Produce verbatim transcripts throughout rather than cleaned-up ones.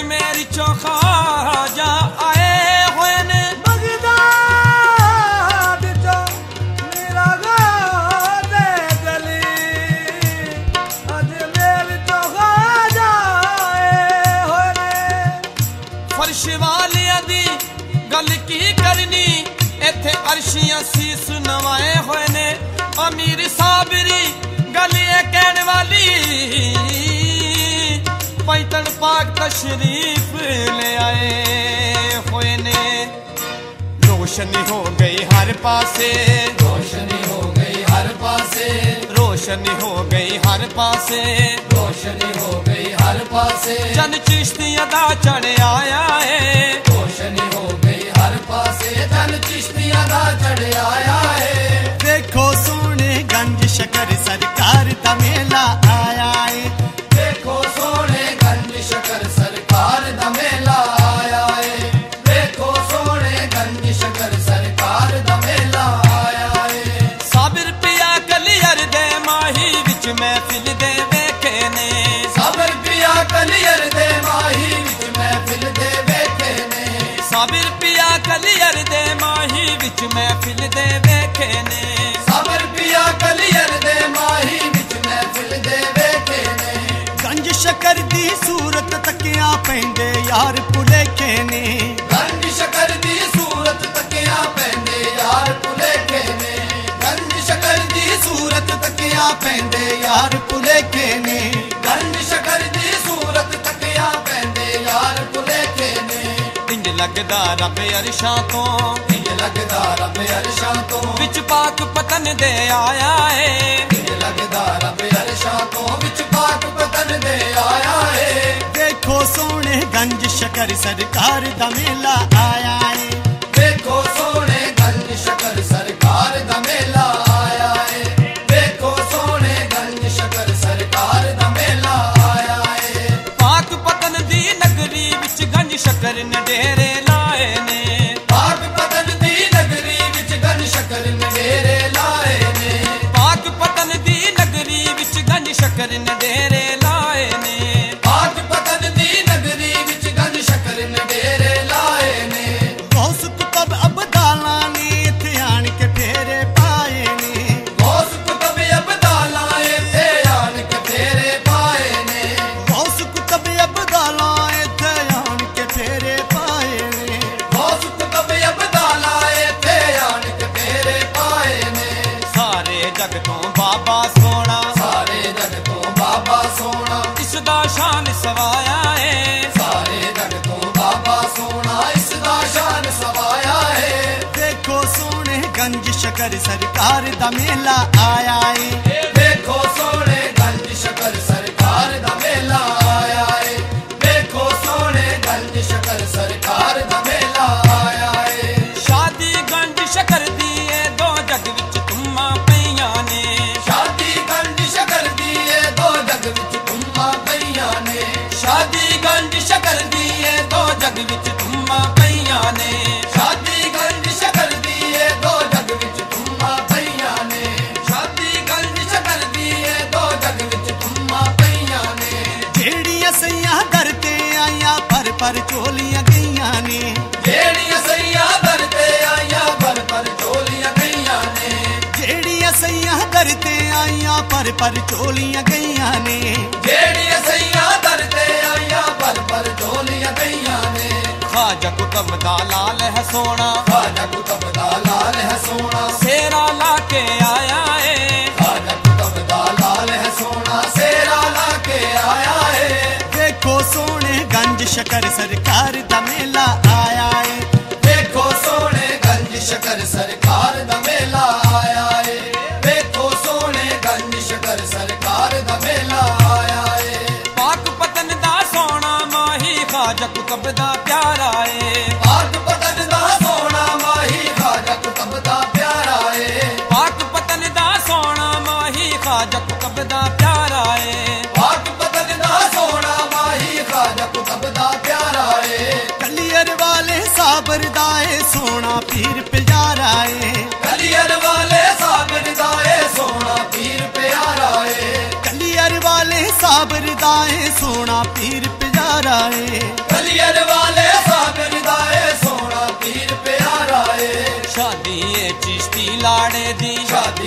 अजमेर चो ख्वाजा आए हुए ने बगदाद चो मेरा गाज़े गली अजमेर चो ख्वाजा आए हुए ने फर्श वालिया दी गल की करनी इत्थे अर्शियां सीस नवाए हुए ने अमीर साबरी गल ये कहने वाली पैतन पाक तशरीफ ले आए हुए ने रोशनी हो गई हर पासे रोशनी हो गई हर पासे रोशनी हो गई हर पासे रोशनी हो गई हर पासे चन चिश्तियां दा चढ़ आया है रोशनी हो गई हर पासे चन चिश्तियां दा चढ़ आया है देखो सोने गंज शकर सरकार दा मेला आया है देखो सोने गंज शकर सरकार दा मेला आया है देखो सोने गंज शकर सरकार दा मेला आया है साबिर पिया कलियर दे माही विच महफिल दे वेखे ने साबिर पिया कलियर दे माही विच महफिल दे वेखे ने साबिर पिया कलियर दे माही विच महफिल दे वेखे ने साबिर पिया कलियर दे माही विच महफिल दे वेखे ने गंज शकर दी सूरत तकिया पेंदे यार भुलेखे ने गंज शकर दी सूरत तकिया पेंदे यार भुलेखे ने गंज शकर दी सूरत तकिया पेंदे यार भुलेखे ने गंज शकर दी सूरत तकिया पेंदे यार भुलेखे ने इंज लगदा रब अरशां तो इंज लगदा रब अरशां तो विच पाक पतन दे आया है इंज लगदा रब अरशां तो विच पाक पतन दे आया है देखो सोने गंज शकर सरकार दा मेला आया है देखो सोने गंज शकर सरकार दा मेला आया है देखो सोने गंज शकर सरकार दा मेला आया है पाक पतन दी नगरी विच गंज शकर ने डेरे लाए ने पाक पतन दी नगरी विच गंज शकर ने डेरे लाए ने पाक पतन दी नगरी विच गंज शकर ने डेरे लाए ने पाक पतन दी नगरी विच गंज शकर ने डेरे लाए ने गौस कुतब अब्दाला ने इत्थे आन के फेरे पाए ने गौस कुतब अब्दाला इत्थे आन के फेरे पाए ने गौस कुतब अब्दाला इत्थे आन के फेरे पाए ने गौस कुतब अब्दाला इत्थे आन के फेरे पाए ने सारे जग तो बाबा सोना सारे जग तो बाबा सोना इसदा शान सवाया है सारे जग तो बाबा सोना इसदा शान सवाया है देखो सोने गंज शकर सरकार दा मेला आया है देखो सोने गंज शकर सरकार दा मेला आया है देखो सोने गंज शकर सरकार दा मेला आया है शादी गंज शकर दी ए दो जग विच तुम्मा पईयां ने शादी गंज शकर दी ए दो जग विच तुम्मा पईयां ने शादी गंज शकर दी ए दो जग विच तुम्मा पईयां ने शादी गंज शकर दी ए दो जग विच तुम्मा पईयां ने शादी गंज शकर दी ए दो जग विच तुम्मा पईयां ने जेड़ियां सैयां दर ते आईयां पर पर चोलियां गईयां ने जेड़ियां सैयां दर ते आईयां पर पर चोलियां गईयां ने जेड़ियां सैयां दर ते आईयां पर पर चोलियां गईयां ने जेड़ियां सैयां दर ते आईयां पर पर चोलियां गईयां ने खाजा कुतब दा लाल है सोना खाजा कुतब दा लाल है सोना सेरा ला के आया है खाजा कुतब दा लाल है सोना सेरा ला के आया है देखो सोने गंज शकर सरकार दा मेला आया है देखो सोने गंज शकर सरकार दा मेला आया है देखो सोने गंज शकर सरकार दा मेला आया है पाक पतन दा सोना माही खाजा कुतब दा प्यारा है पाक पतन दा सोना माही खाजा कुतब दा प्यारा है पाक पतन दा सोना माही खाजा कुतब दा प्यारा है पाक पतन दा सोना माही खाजा कुतब दा प्यारा है कलियर वाले साबर दाए सोना पीर प्यारा है कलियर वाले साबर दाए सोना पीर प्यारा है कलियर वाले साबर दाए सोना पीर प्यारा है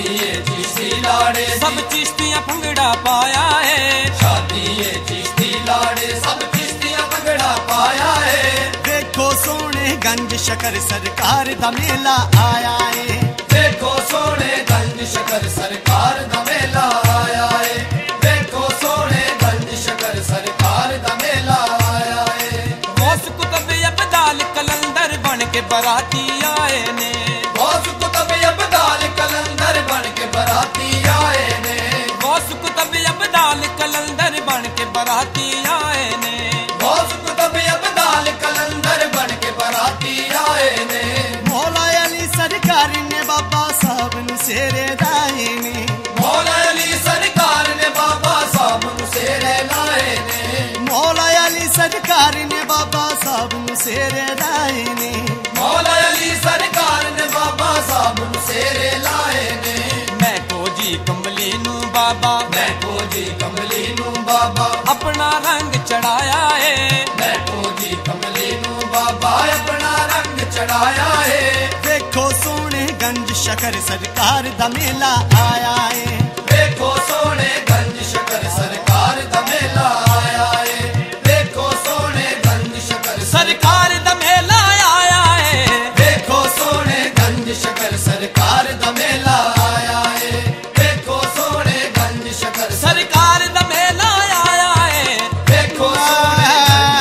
शादी ए चिश्ती लाड़े सब चिश्तियां भंगड़ा पाया है शादी ए चिश्ती लाड़े सब चिश्तियां भंगड़ा पाया है देखो सोने गंज शकर सरकार दा मेला आया है देखो सोने गंज शकर सरकार दा मेला आया है देखो सोने गंज शकर सरकार दा मेला आया है गौस कुतुब अब्दाल कलंदर बन के बराती आए ने गौस कुतुब अब्दाल कलंदर बन के बराती आए ने गौस कुतुब अब्दाल कलंदर बन के बराती आए ने गौस कुतुब अब्दाल कलंदर बन के बराती आए ने मौला अली सरकार ने बाबा साहब नु सेरे दाए ने मौला अली सरकार ने बाबा साहब नु सेरे लाए ने मौला अली सरकार ने बाबा साहब नु सेरे दाए ने मौला अली सरकार ने बाबा साहब नु सेरे लाए ने मैं को जी कमली नू बाबा मैं को जी कमली नू बाबा अपना रंग चढ़ाया है मैं को जी कमली नू बाबा अपना रंग चढ़ाया है देखो सोने गंज शकर सरकार दा मेला आया है देखो सोने गंज शकर सरकार दा मेला आया है देखो सोने गंज शकर सरकार दा मेला आया है देखो सोने गंज शकर सरकार दा मेला आया है देखो सोने गंज शकर सरकार दा मेला आया है देखो सोने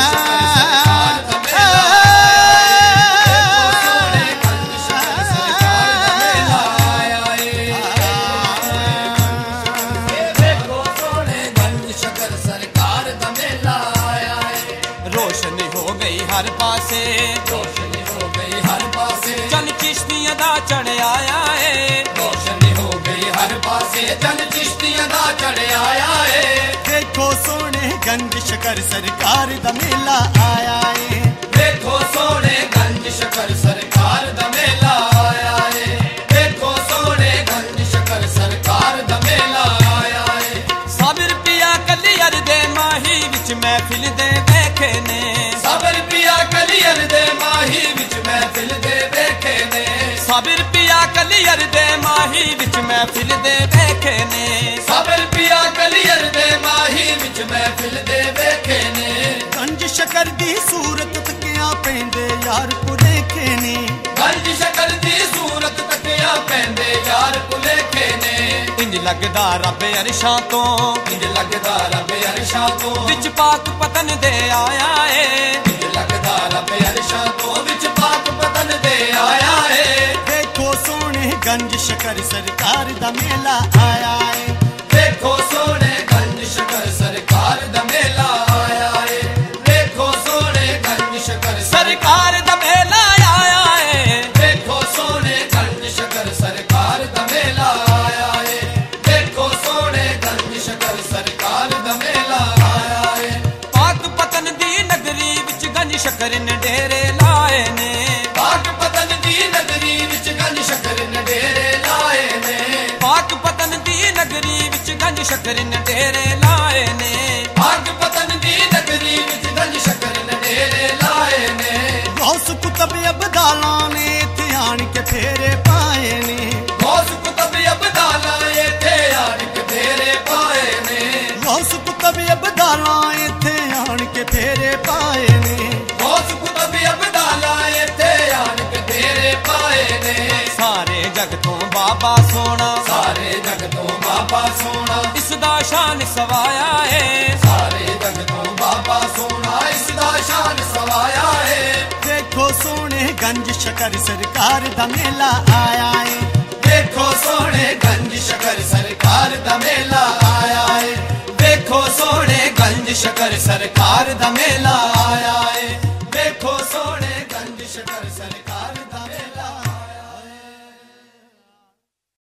गंज शकर सरकार दा मेला आया है देखो सोने गंज शकर सरकार दा मेला आया है रोशनी हो गई हर पासे रोशनी हो गई हर पासे चल चिश्तियां दा चढ़ आया है रोशनी हो गई हर पासे चल चिश्तियां दा चढ़ आया है देखो सोने गंज शकर सरकार दा मेला आया है देखो सोने गंज शकर सरकार दा मेला आया है देखो सोने गंज शकर सरकार दा मेला आया है साबिर पिया कलियर दे माही विच महफिल दे देखे ने साबिर पिया कलियर दे माही विच महफिल दे देखे ने साबिर पिया कलियर दे माही विच महफिल दे देखे ने साबिर पिया कलियर दे माही विच महफिल दे देखे ने गंज शकर दी सूरत तकिया पेंदे यार पुलेखे ने गंज शकर दी सूरत तकिया पैंदे यार पुलेखे ने इंज लगदा रब अरशां तो इंज लगदा रब अरशां तो विच पाक पतन दे आया है इंज लगदा रब अरशां तो विच पाक पतन दे आया है देखो सोने गंज शकर सरकार दा मेला आया है देखो सोने गंज शकर सरकार दा मेला आया है देखो सोने गंज शकर सरकार दा मेला आया है देखो सोने गंज शकर सरकार दा मेला आया है देखो सोने गंज शकर सरकार दा मेला आया है पाक पतन दी नगरी विच गंज शकर ने डेरे लाए ने पाक पतन दी नगरी विच गंज शकर ने डेरे लाए ने पाक पतन दी नगरी विच गंज शकर ने डेरे लाए ने पाक पतन दी नगरी विच गंज शकर ने डेरे लाए ने गौस कुतुब अब्दाला ने इत्थे आण के फेरे पाए ने गौस कुतुब अब्दाला इत्थे आण के फेरे पाए ने गौस कुतुब अब्दाला इत्थे आण के फेरे पाए ने गौस कुतुब अब्दाला इत्थे आण के फेरे पाए ने सारे जग तो बाबा सोना सारे जग तो बाबा सोना इस दा शान सवाया है सारे जग तो बाबा सोना इस दा शान सवाया है देखो सोने गंज शकर सरकार दा मेला आया है देखो सोने गंज शकर सरकार दा मेला आया है देखो सोने गंज शकर सरकार दा मेला